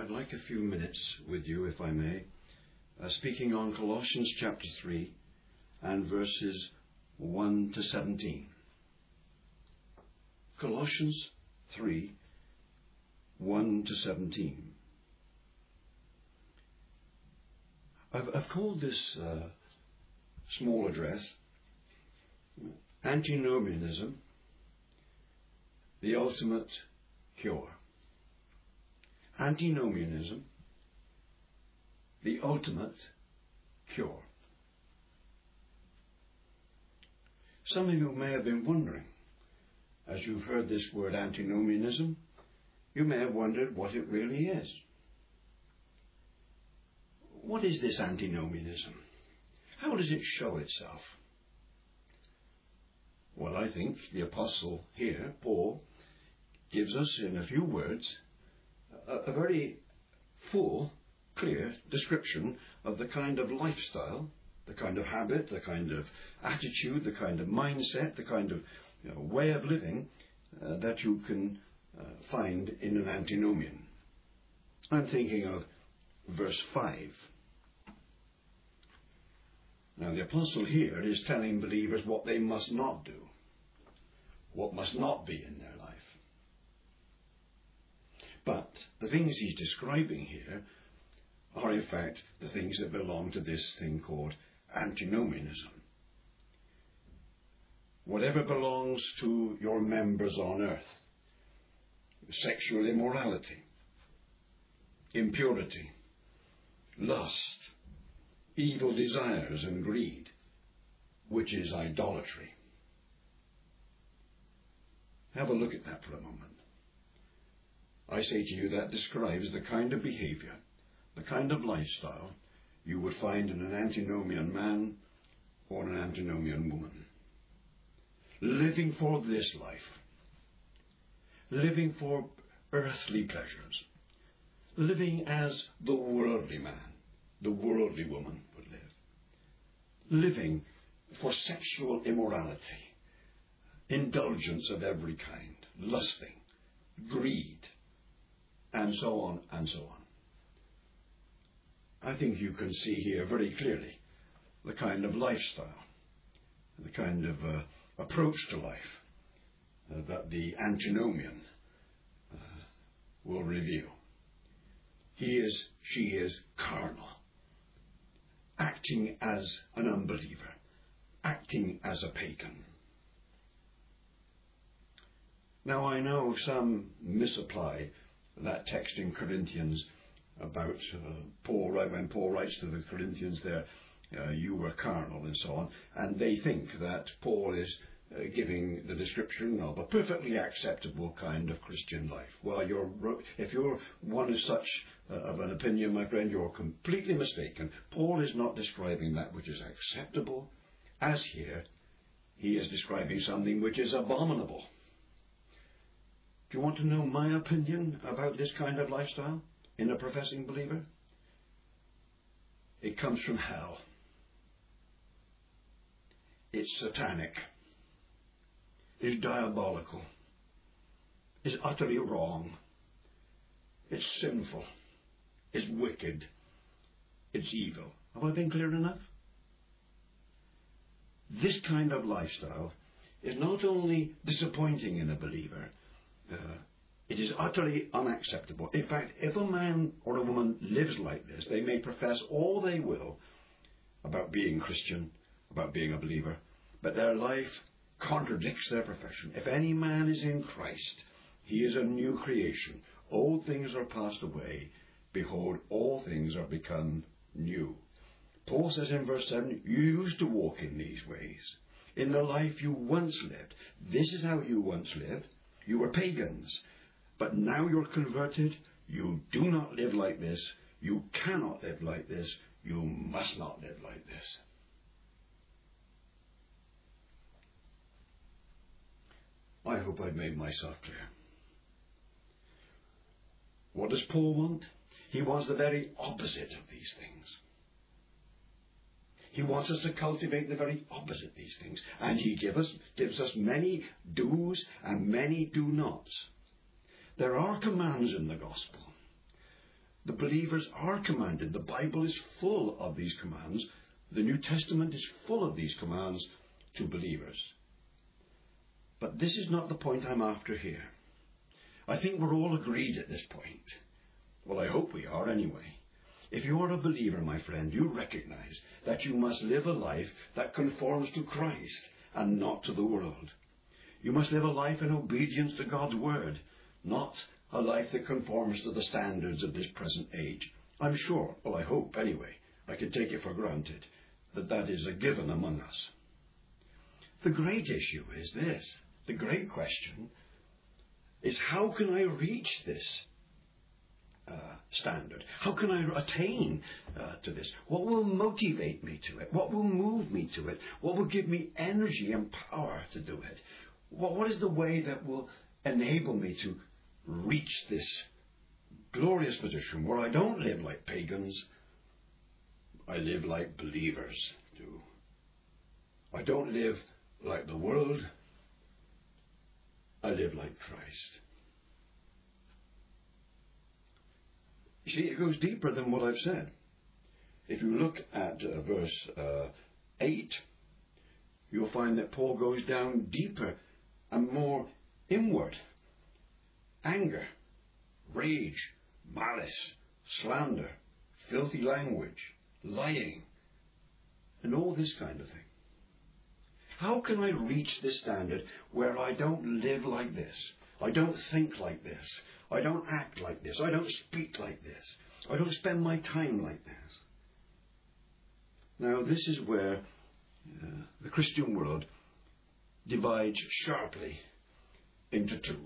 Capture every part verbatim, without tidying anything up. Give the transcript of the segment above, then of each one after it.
I'd like a few minutes with you, if I may, uh, speaking on Colossians chapter three and verses one to seventeen. Colossians three, one to seventeen. I've, I've called this uh, small address Antinomianism, the Ultimate Cure. Antinomianism, the Ultimate Cure. Some of you may have been wondering, as you've heard this word antinomianism, you may have wondered what it really is. What is this antinomianism? How does it show itself? Well, I think the apostle here, Paul, gives us in a few words a, a very full, clear description of the kind of lifestyle, the kind of habit, the kind of attitude, the kind of mindset, the kind of you know, way of living uh, that you can uh, find in an antinomian. I'm thinking of verse five. Now the apostle here is telling believers what they must not do, what must not be in their life. But the things he's describing here are in fact the things that belong to this thing called antinomianism. Whatever belongs to your members on earth, sexual immorality, impurity, lust, evil desires and greed, which is idolatry. Have a look at that for a moment. I say to you that describes the kind of behavior, the kind of lifestyle you would find in an antinomian man or an antinomian woman. Living for this life, living for earthly pleasures, living as the worldly man, the worldly woman would live, living for sexual immorality, indulgence of every kind, lusting, greed, and so on and so on. I think you can see here very clearly the kind of lifestyle, the kind of uh, approach to life uh, that the antinomian uh, will reveal. He is, she is carnal, acting as an unbeliever, acting as a pagan. Now I know some misapply that text in Corinthians about uh, Paul, right when Paul writes to the Corinthians there, uh, you were carnal and so on, and they think that Paul is uh, giving the description of a perfectly acceptable kind of Christian life. Well, you're, if you're one of such uh, of an opinion, my friend, you're completely mistaken. Paul is not describing that which is acceptable, as here he is describing something which is abominable. Do you want to know my opinion about this kind of lifestyle in a professing believer? It comes from hell. It's satanic. It's diabolical. It's utterly wrong. It's sinful. It's wicked. It's evil. Have I been clear enough? This kind of lifestyle is not only disappointing in a believer, Uh, it is utterly unacceptable. In fact, if a man or a woman lives like this, they may profess all they will about being Christian, about being a believer, but their life contradicts their profession. If any man is in Christ, he is a new creation. Old things are passed away. Behold, all things are become new. Paul says in verse seven, you used to walk in these ways, in the life you once lived. This is how you once lived. You were pagans, but now you're converted. You do not live like this. You cannot live like this. You must not live like this. I hope I've made myself clear. What does Paul want? He wants the very opposite of these things. He wants us to cultivate the very opposite of these things. And he give us, gives us many do's and many do nots. There are commands in the gospel. The believers are commanded. The Bible is full of these commands. The New Testament is full of these commands to believers. But this is not the point I'm after here. I think we're all agreed at this point. Well, I hope we are anyway. If you are a believer, my friend, you recognize that you must live a life that conforms to Christ and not to the world. You must live a life in obedience to God's word, not a life that conforms to the standards of this present age. I'm sure, well, I hope anyway, I can take it for granted, that that is a given among us. The great issue is this. The great question is, how can I reach this uh, standard? How can I attain uh, to this? What will motivate me to it? What will move me to it? What will give me energy and power to do it? What, what is the way that will enable me to reach this glorious position where I don't live like pagans, I live like believers do. I don't live like the world, I live like Christ. You see, it goes deeper than what I've said. If you look at uh, verse uh, eight, you'll find that Paul goes down deeper and more inward. Anger, rage, malice, slander, filthy language, lying, and all this kind of thing. How can I reach this standard where I don't live like this? I don't think like this. I don't act like this. I don't speak like this. I don't spend my time like this. Now, this is where uh, the Christian world divides sharply into two.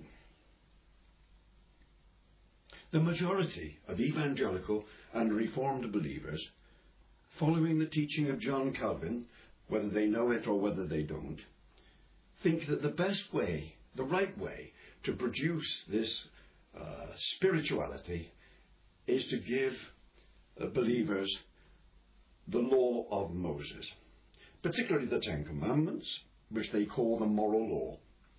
The majority of evangelical and reformed believers, following the teaching of John Calvin, whether they know it or whether they don't, think that the best way, the right way to produce this uh, spirituality is to give uh, believers the law of Moses, particularly the Ten Commandments, which they call the moral law.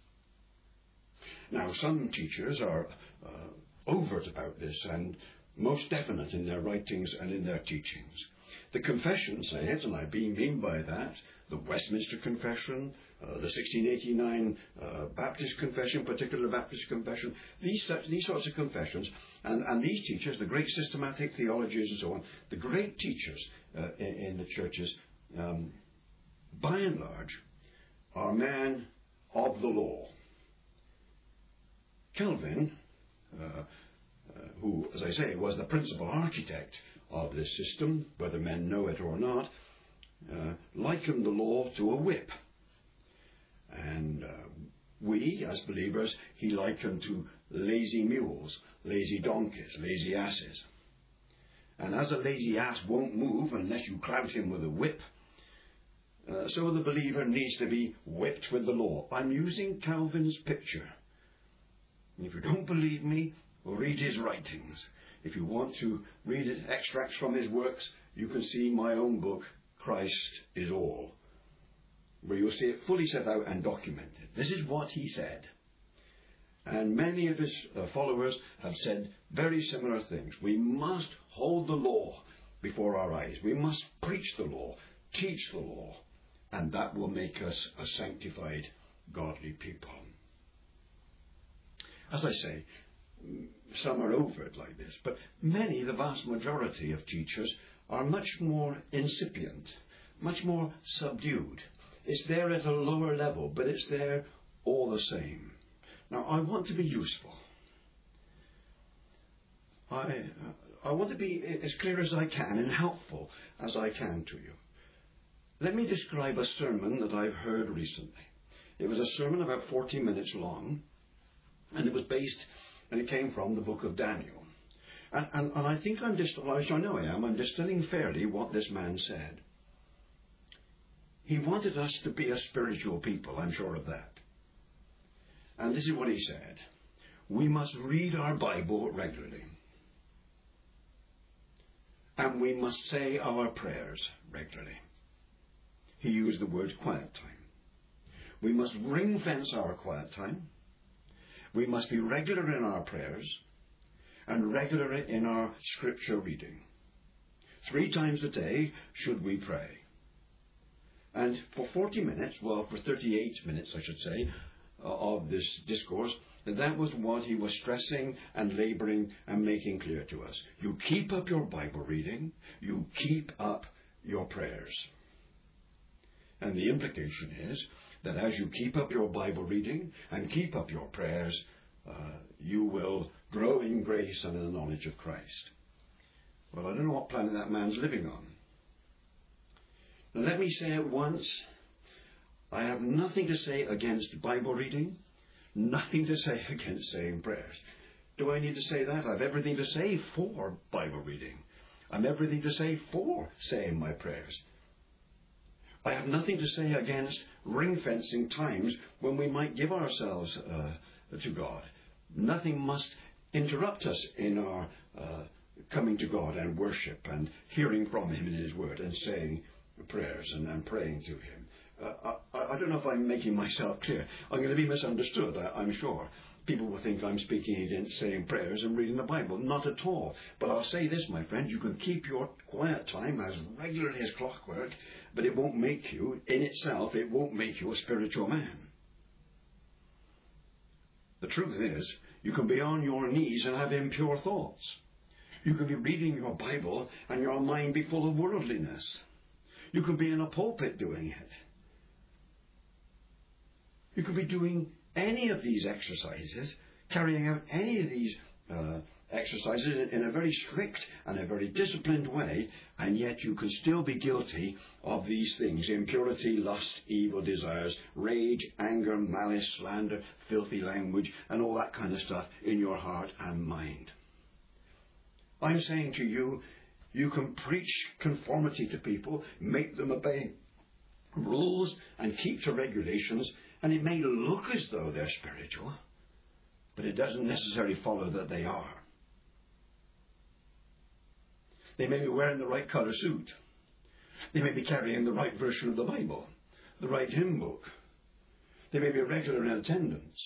Now, some teachers are uh, overt about this and most definite in their writings and in their teachings. The confessions say it, and I mean by that the Westminster Confession, uh, the sixteen eighty-nine uh, Baptist Confession, particular Baptist Confession, these, such, these sorts of confessions, and, and these teachers, the great systematic theologians and so on, the great teachers uh, in, in the churches, um, by and large, are men of the law. Calvin, uh, uh, who, as I say, was the principal architect of this system, whether men know it or not, uh, likened the law to a whip. And uh, we, as believers, he likened to lazy mules, lazy donkeys, lazy asses. And as a lazy ass won't move unless you clout him with a whip, uh, so the believer needs to be whipped with the law. I'm using Calvin's picture. And if you don't believe me, well, read his writings. If you want to read extracts from his works, you can see my own book, Christ is All, where you'll see it fully set out and documented. This is what he said. And many of his uh, followers have said very similar things. We must hold the law before our eyes. We must preach the law, teach the law, and that will make us a sanctified, godly people. As I say, some are overt like this, but many, the vast majority of teachers, are much more incipient, much more subdued. It's there at a lower level, but it's there all the same. Now, I want to be useful. I, I want to be as clear as I can and helpful as I can to you. Let me describe a sermon that I've heard recently. It was a sermon about forty minutes long, and it was based, and it came from the book of Daniel. And, and, and I think I'm just, well, I know I am, I'm distilling fairly what this man said. He wanted us to be a spiritual people, I'm sure of that. And this is what he said. We must read our Bible regularly. And we must say our prayers regularly. He used the word quiet time. We must ring fence our quiet time. We must be regular in our prayers. and regular in our scripture reading. Three times a day should we pray. And for forty minutes, well, for thirty-eight minutes, I should say, uh, of this discourse, that was what he was stressing and labouring and making clear to us. You keep up your Bible reading, you keep up your prayers. And the implication is that as you keep up your Bible reading and keep up your prayers, uh, you will grow in grace and in the knowledge of Christ. Well, I don't know what planet that man's living on. Now, let me say at once, I have nothing to say against Bible reading, nothing to say against saying prayers. Do I need to say that? I have everything to say for Bible reading. I have everything to say for saying my prayers. I have nothing to say against ring-fencing times when we might give ourselves uh, to God. Nothing must interrupt us in our uh, coming to God and worship and hearing from Him in His Word and saying prayers and, and praying to Him. Uh, I, I don't know if I'm making myself clear. I'm going to be misunderstood, I, I'm sure. People will think I'm speaking against saying prayers and reading the Bible. Not at all. But I'll say this, my friend, you can keep your quiet time as regularly as clockwork, but it won't make you, in itself, it won't make you a spiritual man. The truth is, you can be on your knees and have impure thoughts. You can be reading your Bible and your mind be full of worldliness. You can be in a pulpit doing it. You could be doing any of these exercises, carrying out any of these uh, exercises in a very strict and a very disciplined way, and yet you can still be guilty of these things: impurity, lust, evil desires, rage, anger, malice, slander, filthy language, and all that kind of stuff in your heart and mind. I'm saying to you, you can preach conformity to people, make them obey rules and keep to regulations, and it may look as though they're spiritual, but it doesn't necessarily follow that they are. They may be wearing the right colour suit. They may be carrying the right version of the Bible, the right hymn book. They may be regular in attendance.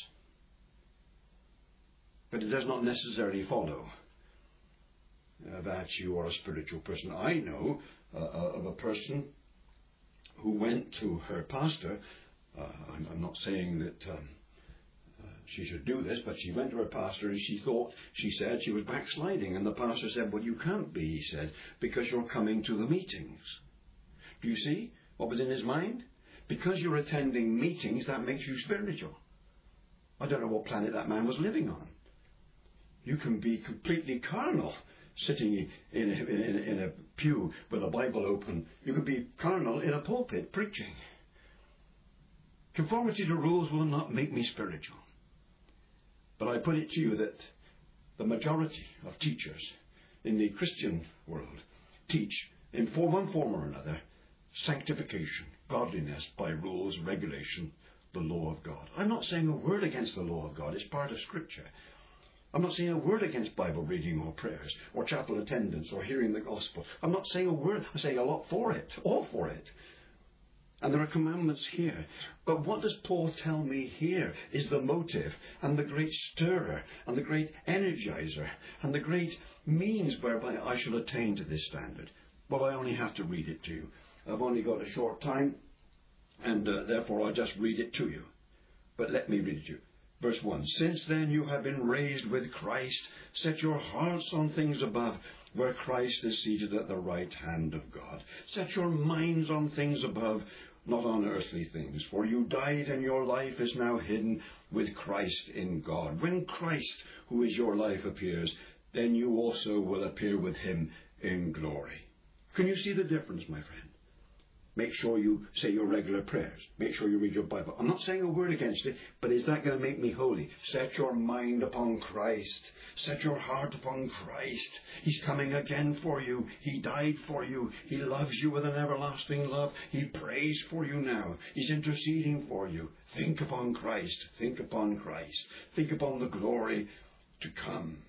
But it does not necessarily follow uh, that you are a spiritual person. I know uh, of a person who went to her pastor. Uh, I'm, I'm not saying that um, uh, she should do this, but she went to her pastor and she thought, she said, she was backsliding. And the pastor said, well, you can't be, he said, because you're coming to the meetings. Do you see what was in his mind? Because you're attending meetings, that makes you spiritual. I don't know what planet that man was living on. You can be completely carnal, sitting in a, in a, in a pew with a Bible open. You can be carnal in a pulpit preaching. Conformity to rules will not make me spiritual. But I put it to you that the majority of teachers in the Christian world teach, in one form or another, sanctification, godliness by rules, regulation, the law of God. I'm not saying a word against the law of God. It's part of Scripture. I'm not saying a word against Bible reading or prayers or chapel attendance or hearing the gospel. I'm not saying a word. I'm saying a lot for it, all for it. And there are commandments here. But what does Paul tell me here is the motive and the great stirrer and the great energizer and the great means whereby I shall attain to this standard. Well, I only have to read it to you. I've only got a short time, and uh, therefore I'll just read it to you. But let me read it to you. Verse one, since then you have been raised with Christ, set your hearts on things above, where Christ is seated at the right hand of God. Set your minds on things above, not on earthly things. For you died, and your life is now hidden with Christ in God. When Christ, who is your life, appears, then you also will appear with him in glory. Can you see the difference, my friend? Make sure you say your regular prayers. Make sure you read your Bible. I'm not saying a word against it, but is that going to make me holy? Set your mind upon Christ. Set your heart upon Christ. He's coming again for you. He died for you. He loves you with an everlasting love. He prays for you now. He's interceding for you. Think upon Christ. Think upon Christ. Think upon the glory to come.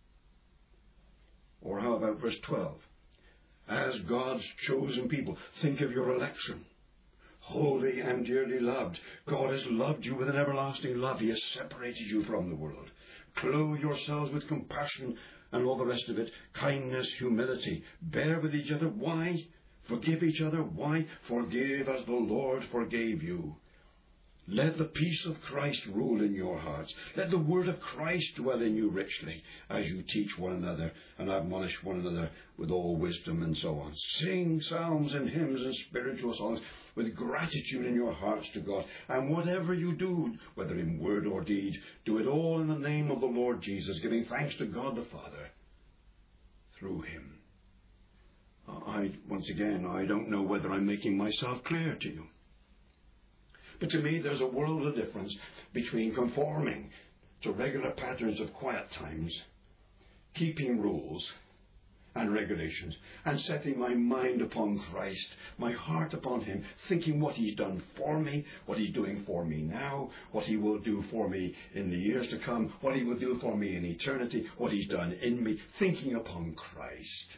Or how about verse twelve? As God's chosen people, think of your election. Holy and dearly loved. God has loved you with an everlasting love. He has separated you from the world. Clothe yourselves with compassion and all the rest of it. Kindness, humility. Bear with each other. Why? Forgive each other. Why? Forgive as the Lord forgave you. Let the peace of Christ rule in your hearts. Let the word of Christ dwell in you richly as you teach one another and admonish one another with all wisdom and so on. Sing psalms and hymns and spiritual songs with gratitude in your hearts to God. And whatever you do, whether in word or deed, do it all in the name of the Lord Jesus, giving thanks to God the Father through him. I, once again, I don't know whether I'm making myself clear to you. But to me, there's a world of difference between conforming to regular patterns of quiet times, keeping rules and regulations, and setting my mind upon Christ, my heart upon him, thinking what he's done for me, what he's doing for me now, what he will do for me in the years to come, what he will do for me in eternity, what he's done in me, thinking upon Christ.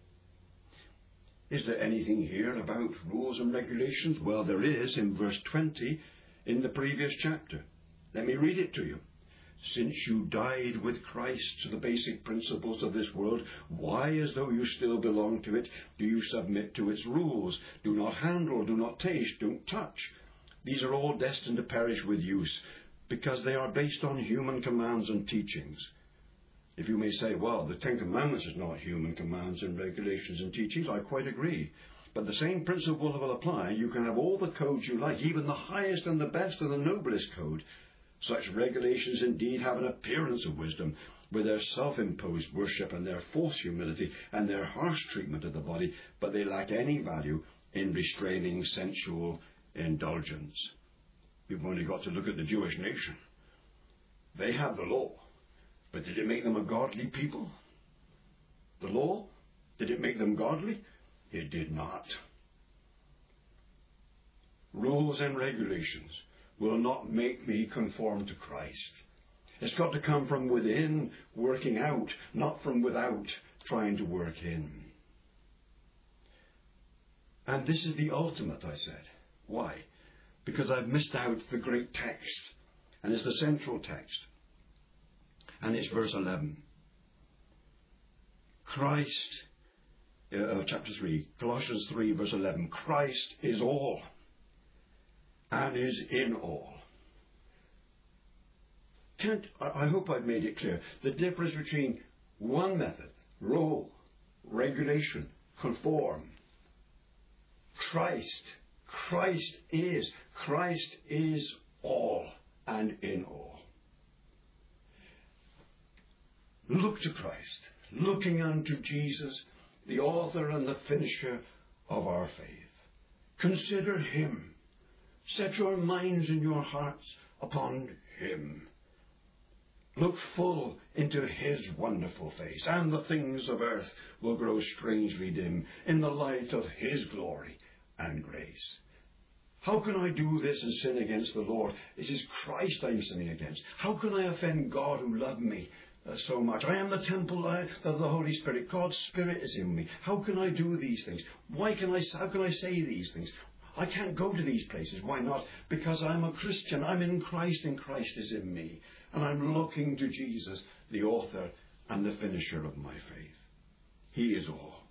Is there anything here about rules and regulations? Well, there is in verse twenty in the previous chapter. Let me read it to you. Since you died with Christ to the basic principles of this world, why, as though you still belong to it, do you submit to its rules? Do not handle, do not taste, don't touch. These are all destined to perish with use, because they are based on human commands and teachings. If you may say, well, the Ten Commandments is not human commands and regulations and teachings, I quite agree. But the same principle will apply. You can have all the codes you like, even the highest and the best and the noblest code. Such regulations indeed have an appearance of wisdom, with their self-imposed worship and their false humility and their harsh treatment of the body, but they lack any value in restraining sensual indulgence. We've only got to look at the Jewish nation. They have the law. But did it make them a godly people? The law? Did it make them godly? It did not. Rules and regulations will not make me conform to Christ. It's got to come from within, working out, not from without, trying to work in. And this is the ultimate, I said. Why? Because I've missed out the great text, and it's the central text. And it's verse eleven. Christ, uh, chapter three, Colossians three, verse eleven. Christ is all and is in all. Can't, I hope I've made it clear. The difference between one method, rule, regulation, conform. Christ. Christ is. Christ is all and in all. Look to Christ, looking unto Jesus, the author and the finisher of our faith. Consider him. Set your minds and your hearts upon him. Look full into his wonderful face, and the things of earth will grow strangely dim in the light of his glory and grace. How can I do this and sin against the Lord? It is Christ I'm sinning against. How can I offend God who loved me Uh, so much? I am the temple of the Holy Spirit. God's Spirit is in me. How can I do these things? Why can I, how can I say these things? I can't go to these places. Why not? Because I'm a Christian. I'm in Christ and Christ is in me. And I'm looking to Jesus, the author and the finisher of my faith. He is all.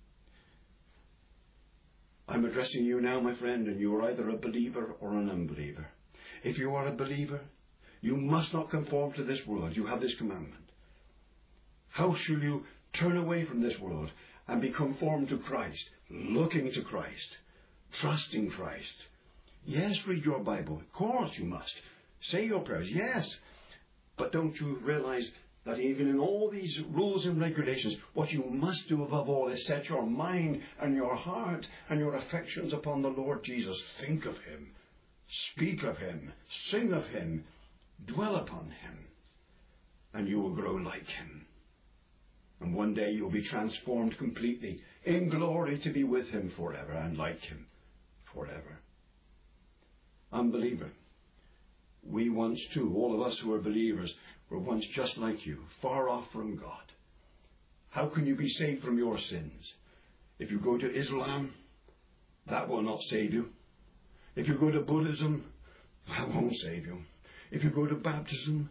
I'm addressing you now, my friend, and you are either a believer or an unbeliever. If you are a believer, you must not conform to this world. You have this commandment. How shall you turn away from this world and be conformed to Christ, looking to Christ, trusting Christ? Yes, read your Bible. Of course you must. Say your prayers. Yes. But don't you realize that even in all these rules and regulations, what you must do above all is set your mind and your heart and your affections upon the Lord Jesus. Think of him. Speak of him. Sing of him. Dwell upon him, and you will grow like him. And one day you'll be transformed completely in glory to be with him forever and like him forever. Unbeliever, we once too, all of us who are believers, were once just like you, far off from God. How can you be saved from your sins? If you go to Islam, that will not save you. If you go to Buddhism, that won't save you. If you go to baptism,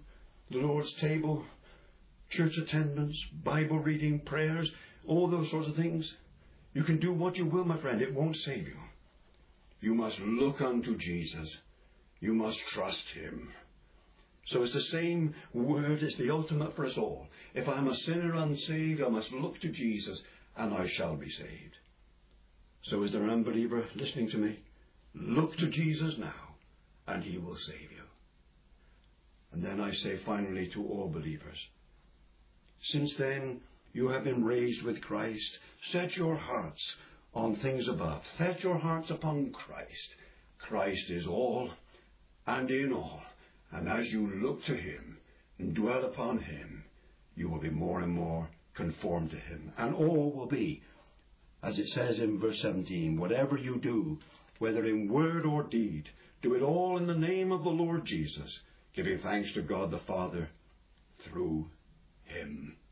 the Lord's table, church attendance, Bible reading, prayers, all those sorts of things. You can do what you will, my friend. It won't save you. You must look unto Jesus. You must trust him. So it's the same word. It's the ultimate for us all. If I'm a sinner unsaved, I must look to Jesus and I shall be saved. So is there an unbeliever listening to me? Look to Jesus now and he will save you. And then I say finally to all believers, since then you have been raised with Christ, set your hearts on things above. Set your hearts upon Christ. Christ is all and in all. And as you look to him and dwell upon him, you will be more and more conformed to him. And all will be, as it says in verse seventeen, whatever you do, whether in word or deed, do it all in the name of the Lord Jesus, giving thanks to God the Father through him.